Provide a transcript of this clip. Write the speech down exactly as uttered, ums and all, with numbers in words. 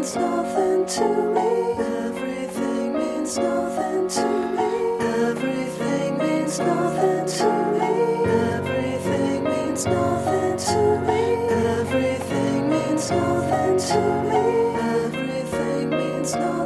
means nothing to me. Everything means nothing to me. Everything means nothing to me. Everything means nothing to me. Everything means nothing to me. Everything means nothing.